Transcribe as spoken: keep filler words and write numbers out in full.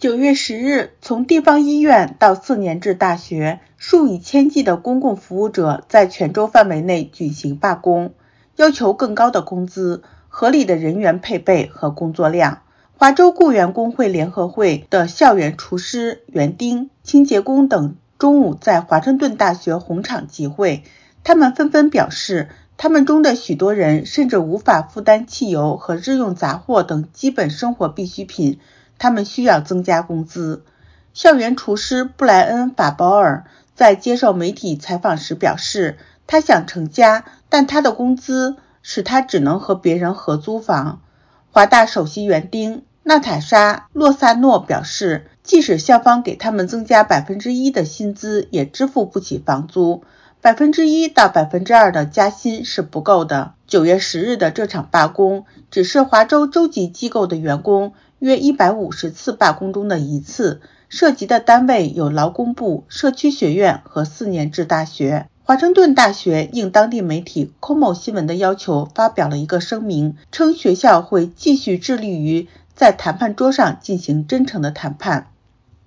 九月十日，从地方医院到四年制大学，数以千计的公共服务者在全州范围内举行罢工，要求更高的工资、合理的人员配备和工作量。华州雇员工会联合会的校园厨师、园丁、清洁工等中午在华盛顿大学红场集会，他们纷纷表示，他们中的许多人甚至无法负担汽油和日用杂货等基本生活必需品，他们需要增加工资。校园厨师布莱恩·法保尔在接受媒体采访时表示，他想成家，但他的工资使他只能和别人合租房。华大首席园丁娜塔莎·洛萨诺表示，即使校方给他们增加百分之一的薪资，也支付不起房租。百分之一到百分之二的加薪是不够的。九月十日的这场罢工只是华州州级机构的员工约一百五十次罢工中的一次，涉及的单位有劳工部、社区学院和四年制大学。华盛顿大学应当地媒体 C O M O 新闻的要求发表了一个声明，称学校会继续致力于在谈判桌上进行真诚的谈判。